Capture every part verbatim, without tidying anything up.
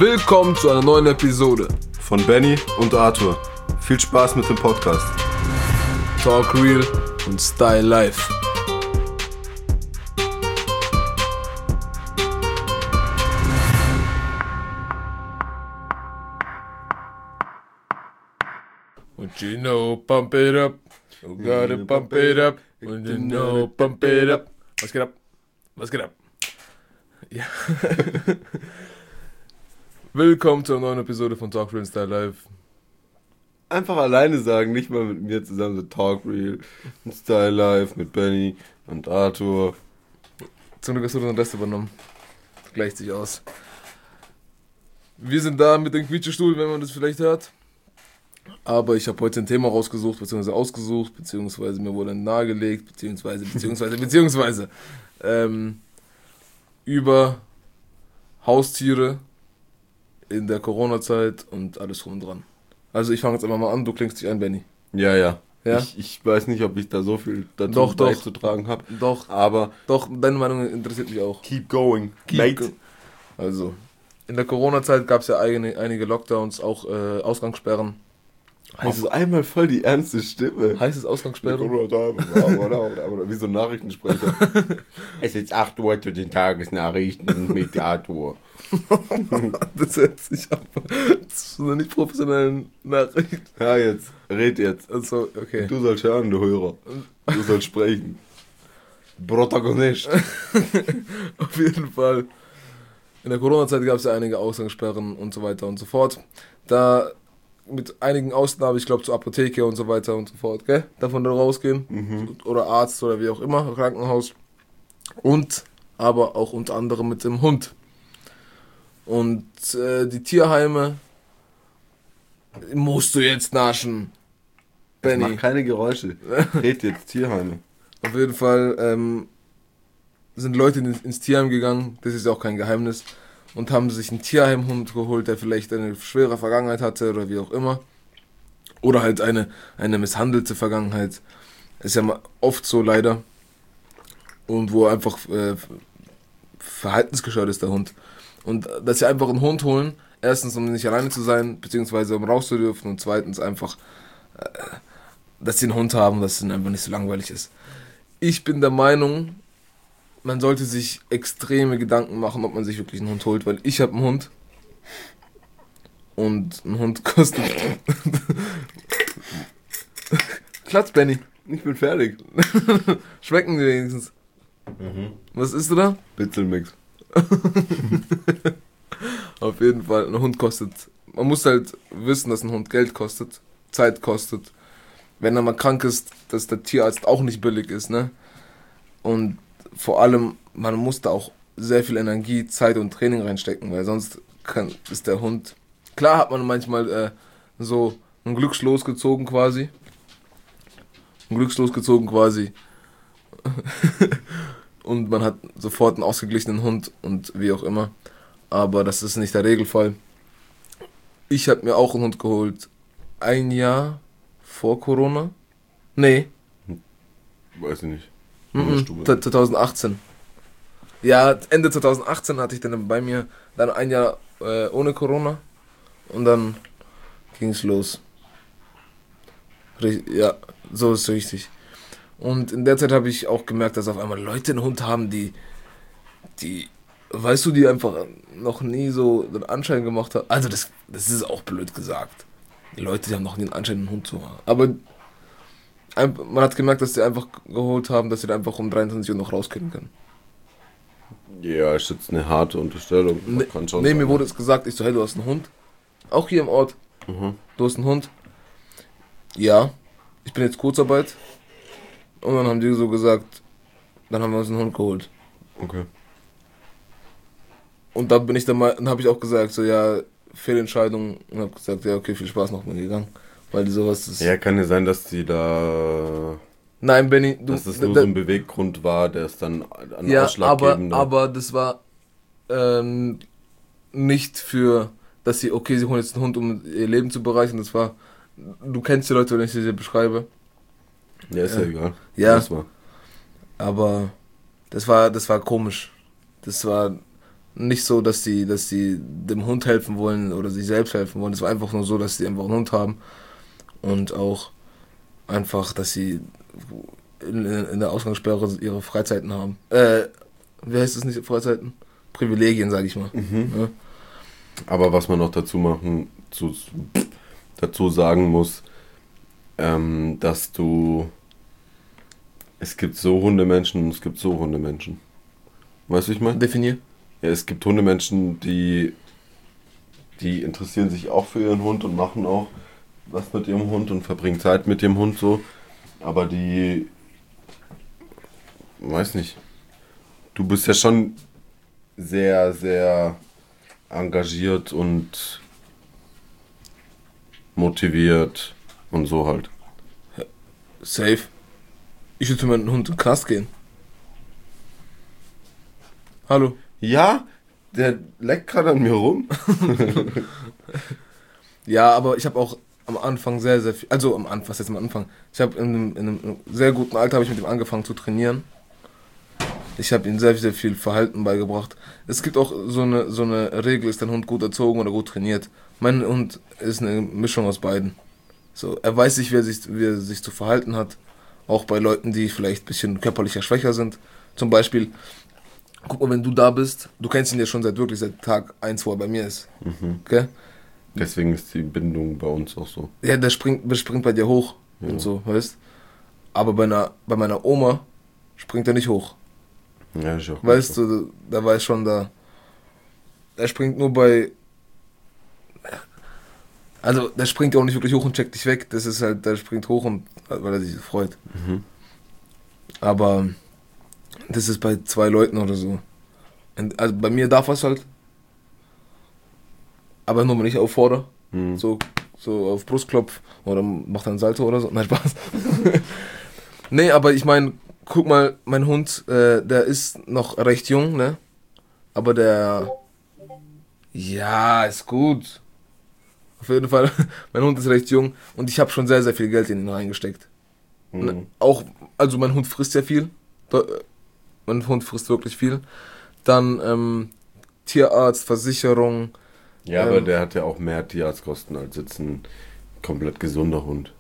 Willkommen zu einer neuen Episode von Benny und Arthur. Viel Spaß mit dem Podcast. Talk Real und Style Life. And you know, pump it up. You gotta pump it up. And you know, pump it up. Was geht ab? Was geht ab? Ja. Willkommen zu einer neuen Episode von Talk Real und Style Life. Einfach alleine sagen, nicht mal mit mir zusammen, so Talk Real und Style Life mit Benny und Arthur. Zum Glück hast du den Rest übernommen. Gleicht sich aus. Wir sind da mit dem Quietschestuhl, wenn man das vielleicht hört. Aber ich habe heute ein Thema rausgesucht, beziehungsweise ausgesucht, beziehungsweise mir wurde nahegelegt, beziehungsweise, beziehungsweise, beziehungsweise ähm, über Haustiere in der Corona-Zeit und alles drum und dran. Also ich fange jetzt einfach mal an, du klingst dich ein, Benny. Ja, ja. Ja? Ich, ich weiß nicht, ob ich da so viel dazu doch, beizutragen habe. Doch, aber doch, deine Meinung interessiert mich auch. Keep going, keep mate. Go- also, in der Corona-Zeit gab es ja einige, einige Lockdowns, auch äh, Ausgangssperren. Heißt Auf einmal voll die ernste Stimme. Heißt es Ausgangssperre? Wie so ein Nachrichtensprecher. Es ist acht Uhr zu den Tagesnachrichten mit Arthur. Das hört sich ab. Das ist eine nicht professionelle Nachricht. Ja, jetzt. Red jetzt. Also, okay. Du sollst hören, du Hörer. Du sollst sprechen. Protagonist. Auf jeden Fall. In der Corona-Zeit gab es ja einige Ausgangssperren und so weiter und so fort. Da mit einigen Ausnahmen, ich glaube zur Apotheke und so weiter und so fort, gell? Davon da rausgehen. Mhm. Oder Arzt oder wie auch immer, Krankenhaus. Und aber auch unter anderem mit dem Hund. Und äh, die Tierheime musst du jetzt naschen, Benny. Mach keine Geräusche. Red jetzt, Tierheime. Auf jeden Fall ähm, sind Leute in, ins Tierheim gegangen, das ist ja auch kein Geheimnis, und haben sich einen Tierheimhund geholt, der vielleicht eine schwere Vergangenheit hatte oder wie auch immer. Oder halt eine, eine misshandelte Vergangenheit. Ist ja oft so leider. Und wo einfach äh, verhaltensgestört ist der Hund. Und dass sie einfach einen Hund holen, erstens um nicht alleine zu sein, beziehungsweise um raus zu dürfen, und zweitens einfach, äh, dass sie einen Hund haben, dass es ihnen einfach nicht so langweilig ist. Ich bin der Meinung, man sollte sich extreme Gedanken machen, ob man sich wirklich einen Hund holt, weil ich habe einen Hund und ein Hund kostet... Klatsch, Benny. Ich bin fertig. Schmecken die wenigstens. Mhm. Was isst du da? Bitzelmix. Auf jeden Fall, ein Hund kostet... Man muss halt wissen, dass ein Hund Geld kostet, Zeit kostet. Wenn er mal krank ist, dass der Tierarzt auch nicht billig ist, ne? Und vor allem, man muss da auch sehr viel Energie, Zeit und Training reinstecken, weil sonst kann, ist der Hund... Klar hat man manchmal äh, so ein Glückslos gezogen quasi. Ein Glückslos gezogen quasi. Und man hat sofort einen ausgeglichenen Hund und wie auch immer. Aber das ist nicht der Regelfall. Ich habe mir auch einen Hund geholt. Ein Jahr vor Corona. Nee. Weiß ich nicht. Mhm. zwanzig achtzehn. Ja, Ende zwanzig achtzehn hatte ich dann bei mir dann ein Jahr äh, ohne Corona und dann ging es los. Ja, so ist es richtig. Und in der Zeit habe ich auch gemerkt, dass auf einmal Leute einen Hund haben, die, die, weißt du, die einfach noch nie so den Anschein gemacht haben. Also das, das ist auch blöd gesagt. Die Leute, die haben noch nie einen Anschein, einen Hund zu haben. Aber man hat gemerkt, dass sie einfach geholt haben, dass sie da einfach um dreiundzwanzig Uhr noch rausgehen können. Ja, ist jetzt eine harte Unterstellung. Ne, Kann schon nee, sein. mir wurde es gesagt, ich so, hey, du hast einen Hund? Auch hier im Ort. Mhm. Du hast einen Hund? Ja. Ich bin jetzt Kurzarbeit. Und dann haben die so gesagt, dann haben wir uns einen Hund geholt. Okay. Und dann bin ich dann mal, dann habe ich auch gesagt, so, ja, Fehlentscheidung. Und habe gesagt, ja, okay, viel Spaß noch mal gegangen. Weil die sowas ist... Ja, kann ja sein, dass die da... Nein, Benny, du... Dass das nur da, so ein Beweggrund war, der es dann an ja, ausschlaggebender... aber, aber das war ähm, nicht für, dass sie, okay, sie holen jetzt einen Hund, um ihr Leben zu bereichern. Das war... Du kennst die Leute, wenn ich sie dir beschreibe. Ja, ist ja, ja egal. Ja, das war. Aber das war, das war komisch. Das war nicht so, dass die, dass die dem Hund helfen wollen oder sich selbst helfen wollen. Es war einfach nur so, dass sie einfach einen Hund haben und auch einfach, dass sie in, in der Ausgangssperre ihre Freizeiten haben. Äh, wie heißt es nicht, Freizeiten? Privilegien, sag ich mal. Mhm. Ja. Aber was man noch dazu machen, zu, dazu sagen muss, ähm, dass du, es gibt so Hundemenschen und es gibt so Hundemenschen. Weißt du, wie ich meine? Definier. Ja, es gibt Hundemenschen, die, die interessieren sich auch für ihren Hund und machen auch was mit ihrem Hund und verbringen Zeit mit dem Hund so. Aber die, weiß nicht, du bist ja schon sehr, sehr engagiert und motiviert und so halt. Safe. Ich würde mit einem Hund in den Knast gehen. Hallo. Ja, der leckt gerade an mir rum. Ja, aber ich habe auch am Anfang sehr, sehr viel, also am Anfang, was heißt am Anfang? Ich habe in, einem- in einem sehr guten Alter habe ich mit ihm angefangen zu trainieren. Ich habe ihm sehr, sehr viel Verhalten beigebracht. Es gibt auch so eine, so eine Regel, ist dein Hund gut erzogen oder gut trainiert. Mein Hund ist eine Mischung aus beiden. So, er weiß sich, wie er sich, wie er sich zu verhalten hat. Auch bei Leuten, die vielleicht ein bisschen körperlicher schwächer sind. Zum Beispiel, guck mal, wenn du da bist, du kennst ihn ja schon seit wirklich seit Tag eins, wo er bei mir ist. Mhm. Okay? Deswegen ist die Bindung bei uns auch so. Ja, der springt, der springt bei dir hoch Ja. und so, weißt? Aber bei einer, bei meiner Oma springt er nicht hoch. Ja, ist auch Weißt so. du, da war ich schon da. Er springt nur bei. Also, der springt ja auch nicht wirklich hoch und checkt dich weg. Das ist halt, der springt hoch und weil er sich freut. Mhm. Aber das ist bei zwei Leuten oder so. Und also bei mir darf er es halt. Aber nur wenn ich auffordere. Mhm. So, so auf Brustklopf oder macht dann Salto oder so. Nein, Spaß. Nee, aber ich meine, guck mal, mein Hund, äh, der ist noch recht jung, ne? Aber der. Ja, ist gut. Auf jeden Fall, mein Hund ist recht jung und ich habe schon sehr, sehr viel Geld in ihn reingesteckt. Ne? Mhm. Auch, also mein Hund frisst sehr viel. Da- Mein Hund frisst wirklich viel. Dann ähm, Tierarzt, Versicherung. Ja, Ähm, aber der hat ja auch mehr Tierarztkosten als jetzt ein komplett gesunder Hund.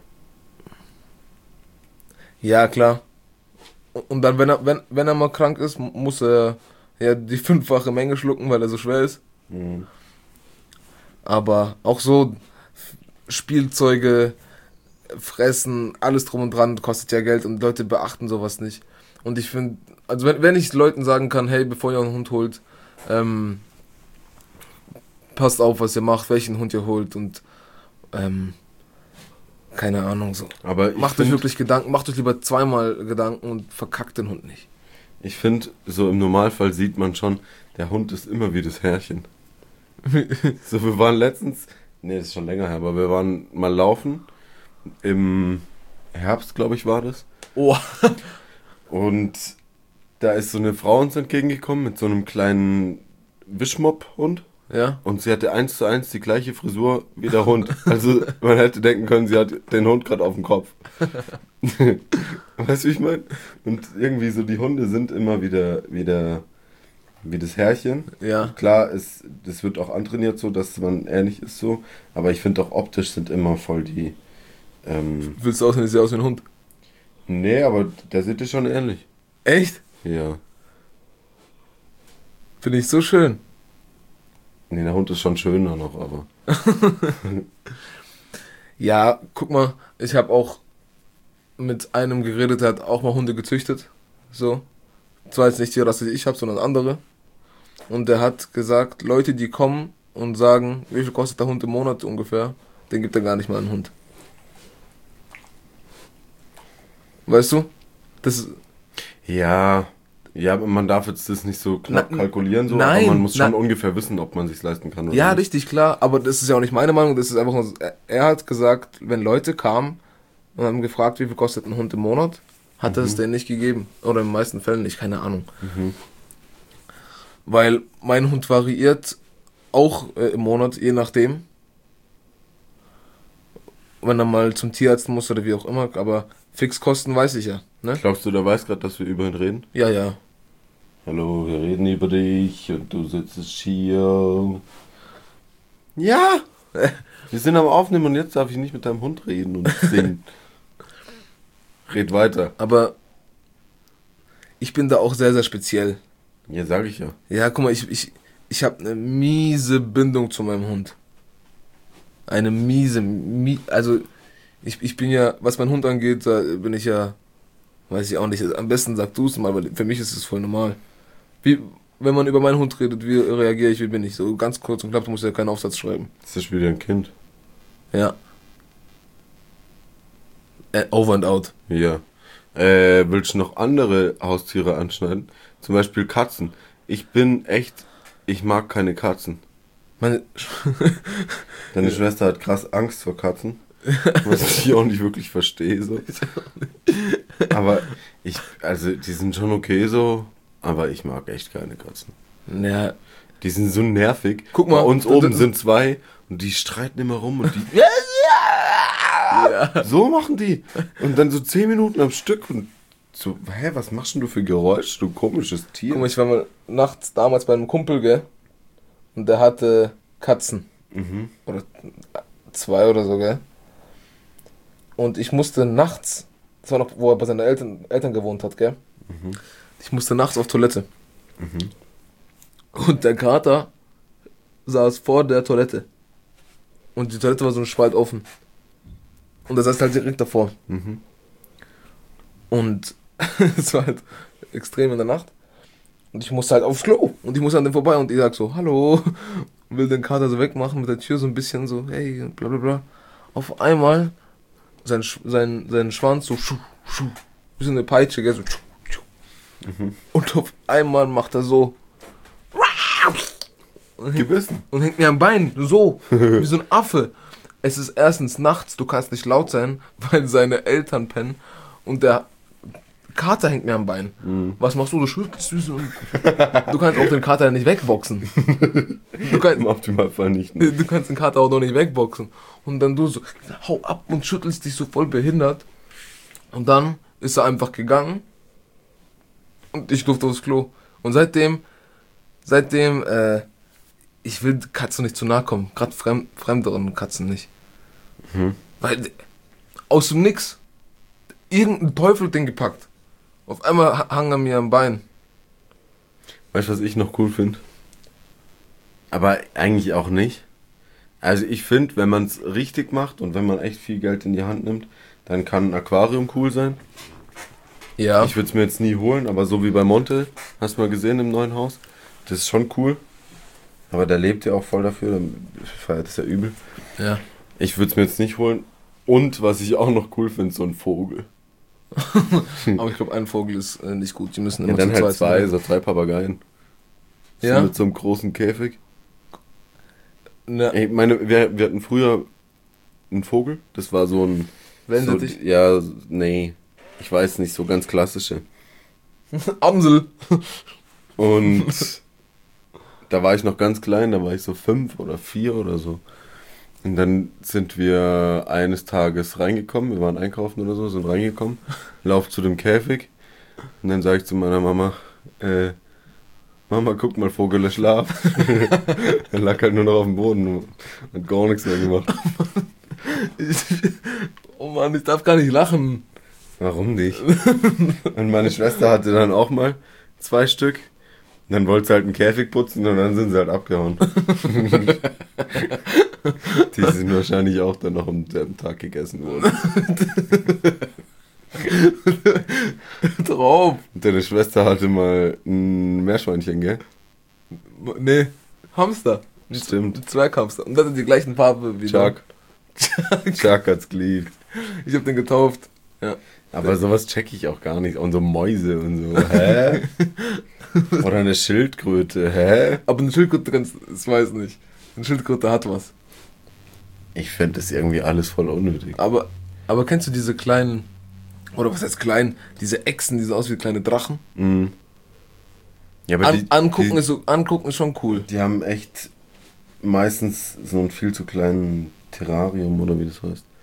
Ja, klar. Und dann, wenn er, wenn, wenn er mal krank ist, mu- muss er ja die fünffache Menge schlucken, weil er so schwer ist. Mhm. Aber auch so F- Spielzeuge, Fressen, alles drum und dran kostet ja Geld und Leute beachten sowas nicht. Und ich finde, also wenn, wenn ich Leuten sagen kann, hey, bevor ihr einen Hund holt, ähm, passt auf, was ihr macht, welchen Hund ihr holt und ähm, keine Ahnung so. Aber ich Macht euch find- wirklich Gedanken, macht euch lieber zweimal Gedanken und verkackt den Hund nicht. Ich finde, so im Normalfall sieht man schon, der Hund ist immer wie das Herrchen. So, wir waren letztens, nee, das ist schon länger her, aber wir waren mal laufen. Im Herbst, glaube ich, war das. Oh. Und da ist so eine Frau uns entgegengekommen mit so einem kleinen Wischmopp-Hund. Ja? Und sie hatte eins zu eins die gleiche Frisur wie der Hund. Also man hätte denken können, sie hat den Hund gerade auf dem Kopf. Weißt du, wie ich meine? Und irgendwie so, die Hunde sind immer wieder, wieder wie das Herrchen. Ja. Klar, es, das wird auch antrainiert so, dass man ähnlich ist so. Aber ich finde auch optisch sind immer voll die... Ähm, Willst du aussehen, ich sehe aus wie ein Hund? nee, aber der sieht dir schon ähnlich. Echt? Ja. Finde ich so schön. Nee, der Hund ist schon schöner noch, aber... Ja, guck mal, ich habe auch mit einem geredet, der hat auch mal Hunde gezüchtet. So. Zwar jetzt nicht die Rasse, die ich habe, sondern andere. Und der hat gesagt, Leute, die kommen und sagen, wie viel kostet der Hund im Monat ungefähr, den gibt er gar nicht mal einen Hund. Weißt du? Das ist, Ja, ja, aber man darf jetzt das nicht so knapp Na- kalkulieren, so, nein, aber man muss schon na- ungefähr wissen, ob man sich leisten kann oder ja, nicht. richtig, klar, aber das ist ja auch nicht meine Meinung, das ist einfach nur, er, er hat gesagt, wenn Leute kamen und haben gefragt, wie viel kostet ein Hund im Monat, hat er es denen nicht gegeben. Oder in den meisten Fällen nicht, keine Ahnung. Mhm. Weil mein Hund variiert auch äh, im Monat, je nachdem. Wenn er mal zum Tierarzt muss oder wie auch immer, aber Fixkosten weiß ich ja, ne? Glaubst du, der weiß gerade, dass wir über ihn reden? Ja, ja. Hallo, wir reden über dich und du sitzt hier. Ja, wir sind am Aufnehmen und jetzt darf ich nicht mit deinem Hund reden und singen. Red weiter. Aber ich bin da auch sehr, sehr speziell. Ja, sag ich ja. Ja, guck mal, ich, ich, ich habe eine miese Bindung zu meinem Hund. Eine miese, mie also ich, ich bin ja, was mein Hund angeht, da bin ich ja, weiß ich auch nicht, am besten sag du es mal, weil für mich ist es voll normal. Wie, wenn man über meinen Hund redet, wie reagiere ich, wie bin ich? So ganz kurz und knapp, du musst ja keinen Aufsatz schreiben. Das ist wieder ein Kind. Ja. Äh, over and out. Ja. Äh, willst du noch andere Haustiere anschneiden? Zum Beispiel Katzen. Ich bin echt, ich mag keine Katzen. Meine Deine Schwester hat krass Angst vor Katzen. Was ich auch nicht wirklich verstehe. So. Aber ich, also die sind schon okay so, aber ich mag echt keine Katzen. ja, Die sind so nervig. Guck mal, Bei uns d- oben d- sind zwei und die streiten immer rum und die. ja. So machen die. Und dann so zehn Minuten am Stück und so, hä, was machst denn du für Geräusch, du komisches Tier? Guck mal, ich war mal nachts damals bei einem Kumpel, gell? Und der hatte Katzen. Mhm. Oder zwei oder so, gell? Und ich musste nachts, das war noch, wo er bei seinen Eltern, Eltern gewohnt hat, gell? Mhm. Ich musste nachts auf Toilette. Mhm. Und der Kater saß vor der Toilette. Und die Toilette war so ein Spalt offen. Und er saß halt direkt davor. Mhm. Und es war halt extrem in der Nacht. Und ich musste halt aufs Klo. Und ich musste an dem vorbei und ich sag so, hallo. Und will den Kater so wegmachen mit der Tür so ein bisschen so, hey, bla bla bla. Auf einmal sein, Sch- sein, sein Schwanz so, schuh, schuh, wie so eine Peitsche, gell, so, schuh, schuh. Mhm. Und auf einmal macht er so und hängt, Gebissen. und hängt mir am Bein, so, wie so ein Affe. Es ist erstens nachts, du kannst nicht laut sein, weil seine Eltern pennen und der Kater hängt mir am Bein. Mhm. Was machst du? Du schüttelst dich und du kannst auch den Kater nicht wegboxen. Du, kann, Im Optimalfall nicht. Ne? du kannst den Kater auch noch nicht wegboxen. Und dann du so, hau ab und schüttelst dich so voll behindert. Und dann ist er einfach gegangen und ich durfte aufs Klo. Und seitdem, seitdem, äh, ich will Katzen nicht zu nahe kommen. Gerade fremd, fremderen Katzen nicht. Mhm. Weil aus dem Nix irgendein Teufel hat den gepackt. Auf einmal ha- hang er mir am Bein. Weißt du, was ich noch cool finde? Aber eigentlich auch nicht. Also ich finde, wenn man es richtig macht und wenn man echt viel Geld in die Hand nimmt, dann kann ein Aquarium cool sein. Ja. Ich würde es mir jetzt nie holen, aber so wie bei Monte, hast du mal gesehen im neuen Haus, das ist schon cool. Aber der lebt ja auch voll dafür, der feiert es ja übel. Ja. Ich würde es mir jetzt nicht holen. Und was ich auch noch cool finde, so ein Vogel. Aber ich glaube, ein Vogel ist äh, nicht gut. Die müssen Ja, immer dann zu halt zweit zwei, sein. so zwei Papageien. So Ja? mit so einem großen Käfig. Ne, Ich meine, wir, wir hatten früher einen Vogel, das war so ein... Wende so, dich. Ja, nee, ich weiß nicht, so ganz klassische. Amsel. Und da war ich noch ganz klein, da war ich so fünf oder vier oder so. Und dann sind wir eines Tages reingekommen, wir waren einkaufen oder so, sind reingekommen, lauf zu dem Käfig und dann sage ich zu meiner Mama, äh, Mama, guck mal, Vogel, er schlaft. Er lag halt nur noch auf dem Boden und hat gar nichts mehr gemacht. Oh Mann, ich darf gar nicht lachen. Warum nicht? Und meine Schwester hatte dann auch mal zwei Stück. Und dann wollte sie halt einen Käfig putzen und dann sind sie halt abgehauen. Die sind wahrscheinlich auch dann noch am selben Tag gegessen worden. Drauf. Und deine Schwester hatte mal ein Meerschweinchen, gell? Nee, Hamster. Stimmt. Ein Zwerghamster. Und das hat die gleichen Farbe wie Chuck. Chuck hat's geliebt. Ich hab den getauft. Ja. Aber sowas check ich auch gar nicht. Und so Mäuse und so. Hä? Oder eine Schildkröte. Hä? Aber eine Schildkröte kannst, das weiß nicht. Eine Schildkröte hat was. Ich fände das irgendwie alles voll unnötig. Aber, aber kennst du diese kleinen, oder was heißt klein, diese Echsen, die so aus wie kleine Drachen? Mhm. Ja, aber An, die, angucken, die, ist so, angucken ist schon cool. die haben echt meistens so einen viel zu kleinen Terrarium oder wie das heißt.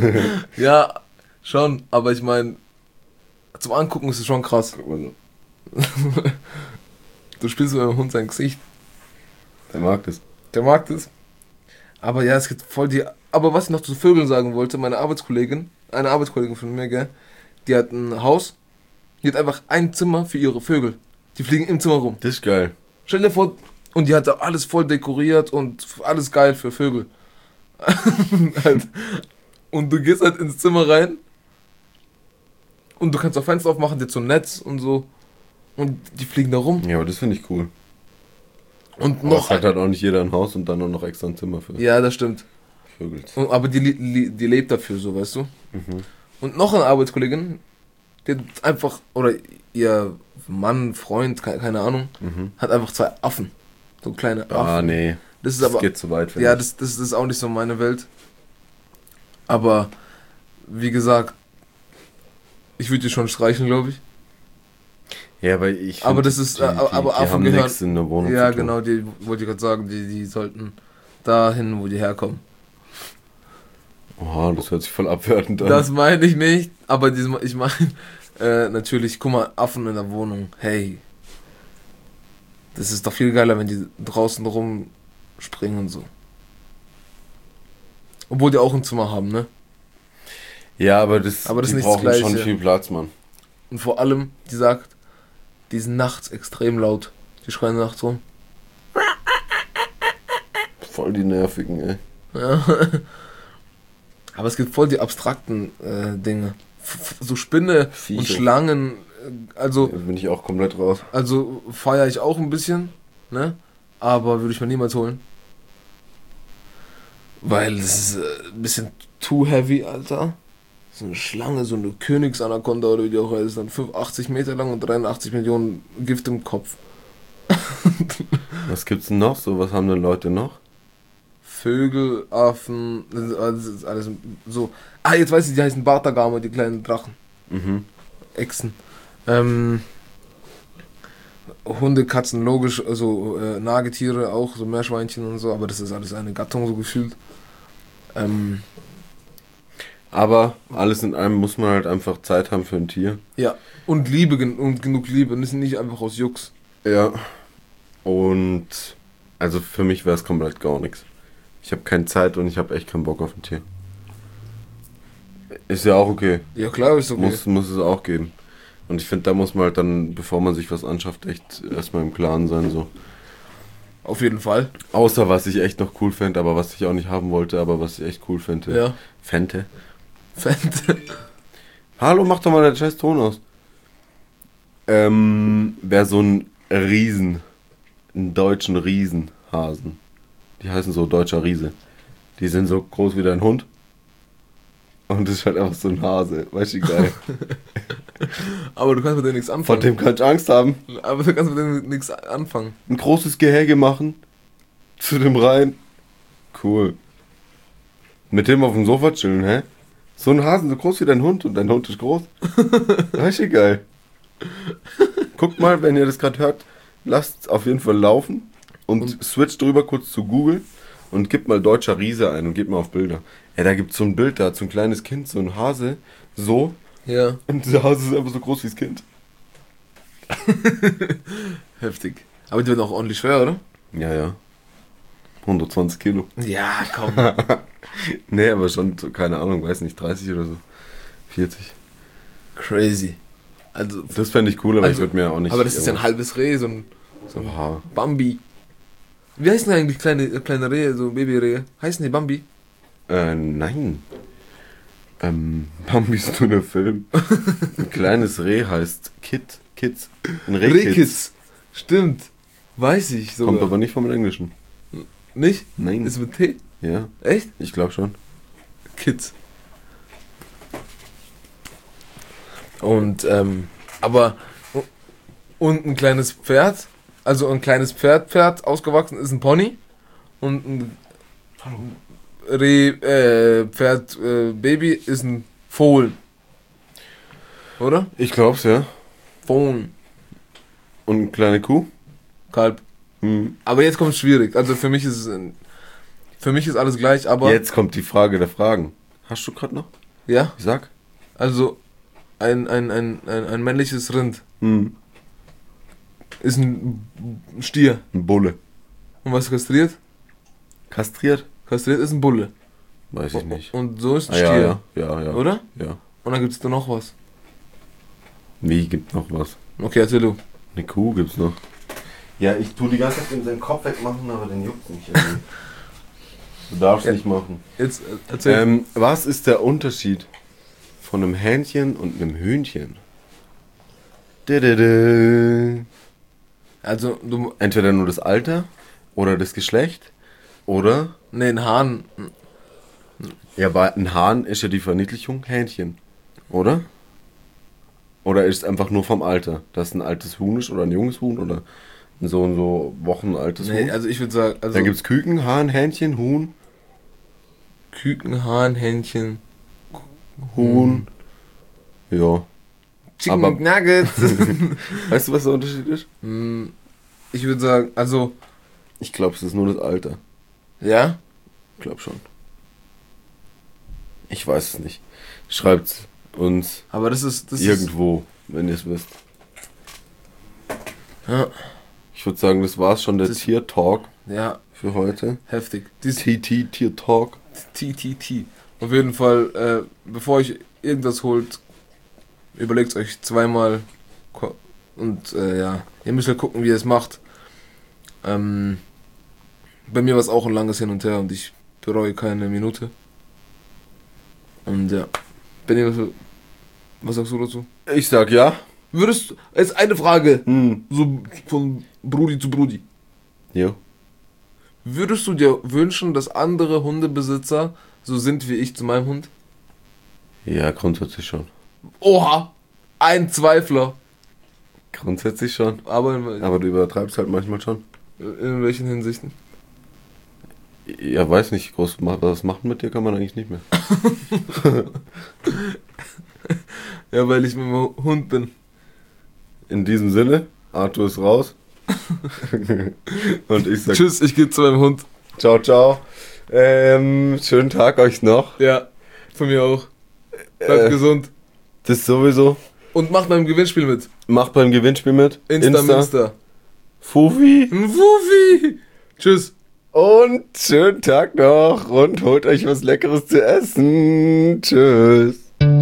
Ja, schon, aber ich meine, zum Angucken ist es schon krass. Guck mal so. Du spielst mit deinem Hund sein Gesicht. Der mag das. Der mag das. Aber ja, es gibt voll die... Aber was ich noch zu Vögeln sagen wollte, meine Arbeitskollegin, eine Arbeitskollegin von mir, gell, die hat ein Haus, die hat einfach ein Zimmer für ihre Vögel. Die fliegen im Zimmer rum. Das ist geil. Stell dir vor, und die hat da alles voll dekoriert und alles geil für Vögel. Halt. Und du gehst halt ins Zimmer rein und du kannst auch Fenster aufmachen, jetzt so ein Netz und so. Und die fliegen da rum. Ja, aber das finde ich cool. Und Aber noch... es hat halt auch nicht jeder ein Haus und dann auch noch extra ein Zimmer für Ja, das stimmt. Vögel. Und, aber die, die, die lebt dafür so, weißt du? Mhm. Und noch eine Arbeitskollegin, die hat einfach, oder ihr Mann, Freund, keine, keine Ahnung, Mhm. hat einfach zwei Affen. So kleine Affen. Ah, nee. Das ist Das aber... geht zu weit, finde Ja, ich. das, das, das ist auch nicht so meine Welt. Aber, wie gesagt, ich würde die schon streichen, glaube ich. Ja, aber ich Aber find, das ist, die, äh, die, aber die Affen haben gehören- nichts in der Wohnung Ja, zu tun. genau, die wollte ich gerade sagen, die, die sollten dahin, wo die herkommen. Oha, das hört sich voll abwertend an. Das meine ich nicht, aber diesem, ich meine, äh, natürlich, guck mal, Affen in der Wohnung, hey. Das ist doch viel geiler, wenn die draußen rumspringen und so. Obwohl die auch ein Zimmer haben, ne? Ja, aber das, Aber das die ist nicht das brauchen schon Gleiche. viel Platz, Mann. Und vor allem, die sagt, die sind nachts extrem laut. Die schreien nachts rum. Voll die nervigen, ey. Ja. Aber es gibt voll die abstrakten äh, Dinge. F f- so Spinne Viecher. und Schlangen. äh, Also, Da bin ich auch komplett raus. also feiere ich auch ein bisschen, ne? Aber würde ich mir niemals holen. Weil das ist äh, ein bisschen too heavy, Alter. So eine Schlange, so eine Königsanaconda oder wie die auch heißt, dann fünfundachtzig Meter lang und dreiundachtzig Millionen Gift im Kopf. Was gibt's denn noch? So, was haben denn Leute noch? Vögel, Affen, das ist alles- das ist alles so. Ah, jetzt weiß ich, die heißen Bartagame, die kleinen Drachen. Mhm. Echsen. Ähm, Hunde, Katzen, logisch, also äh, Nagetiere auch, so Meerschweinchen und so, aber das ist alles eine Gattung so gefühlt. Ähm, Aber alles in allem muss man halt einfach Zeit haben für ein Tier. ja, und Liebe gen- und genug Liebe, und das ist nicht einfach aus Jux. Ja. Und also für mich wäre es komplett gar nichts. Ich habe keine Zeit und ich habe echt keinen Bock auf ein Tier. Ist ja auch okay. Ja, klar, ist okay. Muss, muss es auch geben. Und ich finde, da muss man halt dann, bevor man sich was anschafft, echt erstmal im Klaren sein. So. Auf jeden Fall. Außer was ich echt noch cool fände, aber was ich auch nicht haben wollte, aber was ich echt cool fände. Ja. Fände. Fände. Hallo, mach doch mal den scheiß Ton aus. Ähm, wäre so ein Riesen, einen deutschen Riesenhasen. Die heißen so deutscher Riese. Die sind so groß wie dein Hund. Und das ist halt einfach so ein Hase. Weißt du, wie geil. Aber du kannst mit dem nichts Vor anfangen. dem kannst du Angst haben. Aber du kannst mit dem nichts anfangen. Ein großes Gehege machen. Zu dem rein. Cool. Mit dem auf dem Sofa chillen, hä? So ein Hasen, so groß wie dein Hund und dein Hund ist groß. Weißt du, geil. Guckt mal, wenn ihr das gerade hört, lasst auf jeden Fall laufen und, Und- switcht drüber kurz zu Google und gebt mal deutscher Riese ein und gebt mal auf Bilder. Ja, da gibt's so ein Bild, da hat so ein kleines Kind, so ein Hase, so, Ja. und der Hase ist einfach so groß wie das Kind. Heftig. Aber die werden auch ordentlich schwer, oder? Ja, ja. hundertzwanzig Kilo. Ja, komm. Nee, aber schon, so, keine Ahnung, weiß nicht, dreißig oder so. vierzig. Crazy. Also, Das fände ich cool, aber Also, ich würde mir auch nicht... aber das ist ja ein halbes Reh, so ein, so ein Oha. Bambi. Wie heißen denn eigentlich kleine, äh, kleine Rehe, so Babyrehe? Heißen die Bambi? Äh, nein. Ähm, Bambi ist nur der Film. Ein kleines Reh heißt Kid. Kids. Ein Rehkitz. Rehkitz. Stimmt. Weiß ich sogar. Kommt aber nicht vom Englischen. Nicht? Nein. Ist mit T? Ja, Echt? ich glaube schon. Kids. Und, ähm, aber, und ein kleines Pferd, also ein kleines Pferd, Pferd, ausgewachsen ist ein Pony und ein Reh, äh, Pferd, äh, Baby ist ein Fohlen. Oder? Ich glaub's, ja. Fohlen. Und eine kleine Kuh? Kalb. Hm. Aber jetzt kommt es schwierig. Also für mich ist es, ein- für mich ist alles gleich, aber, Jetzt kommt die Frage der Fragen. Hast du gerade noch? ja, Ich sag. also ein, ein, ein, ein, ein männliches Rind. Hm. Ist ein Stier. Ein Bulle. Und was ist kastriert? Kastriert? Kastriert ist ein Bulle. Weiß ich nicht. Und so ist ein Ah, Stier. ja, ja, ja, ja. Oder? Ja. Und dann gibt es da noch was. Wie, gibt noch was? Okay, erzähl du. Eine Kuh gibt's noch. Ja, ich tu die ganze Zeit in seinen Kopf wegmachen, aber den juckt nicht. Du darfst Ja. nicht machen. Jetzt äh, erzähl. Ähm, was ist der Unterschied von einem Hähnchen und einem Hühnchen? Didede. Also, du. Entweder nur das Alter oder das Geschlecht oder... Ne, ein Hahn. Ja, aber ein Hahn ist ja die Verniedlichung Hähnchen, oder? Oder ist es einfach nur vom Alter, dass ein altes Huhn ist oder ein junges Huhn oder ein so und so Wochen altes Nee, Huhn? also ich würde sagen. Also Dann gibt's Küken, Hahn, Hähnchen, Huhn, Küken, Hahn, Hähnchen, Huhn. Ja. Chicken Aber- Nuggets. Weißt du, was der Unterschied ist? Hm, ich würde sagen, also. Ich glaube, es ist nur das Alter. Ja? Ich glaube schon. Ich weiß es nicht. Schreibt uns Aber das ist. Das irgendwo, wenn ihr es wisst. Ist, ja, Ich würde sagen, das war's schon, der Das- Tier-Talk ja, für heute. heftig. Dies T T Tier-Talk. T T T. Auf jeden Fall, äh, bevor ich irgendwas holt, überlegt euch zweimal. ko- Und äh, ja, ihr müsst halt gucken, wie ihr es macht. Ähm, bei mir war es auch ein langes Hin und Her und ich bereue keine Minute. Und ja. Benny, was, was sagst du dazu? Ich sag ja. Würdest du, jetzt eine Frage, Hm. so von Brudi zu Brudi. Jo. Würdest du dir wünschen, dass andere Hundebesitzer so sind wie ich zu meinem Hund? Ja, grundsätzlich schon. Oha! Ein Zweifler. Grundsätzlich schon. Aber in, Aber du übertreibst halt manchmal schon. in welchen Hinsichten? Ja, weiß nicht, groß was machen mit dir kann man eigentlich nicht mehr. Ja, weil ich mit meinem Hund bin. In diesem Sinne, Arthur ist raus. Und ich sag Tschüss, ich gehe zu meinem Hund. ciao, ciao. Ähm, schönen Tag euch noch. Ja, von mir auch. Bleibt Äh, gesund. Das sowieso. Und macht beim Gewinnspiel mit. Macht beim Gewinnspiel mit. Insta, Insta. Fufi. Ein Wufi. Tschüss. Und schönen Tag noch. Und holt euch was Leckeres zu essen. Tschüss.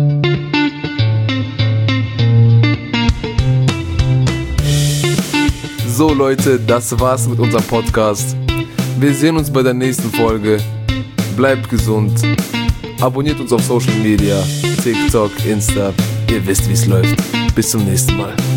So Leute, das war's mit unserem Podcast. Wir sehen uns bei der nächsten Folge. Bleibt gesund. Abonniert uns auf Social Media, TikTok, Insta. Ihr wisst, wie's läuft. Bis zum nächsten Mal.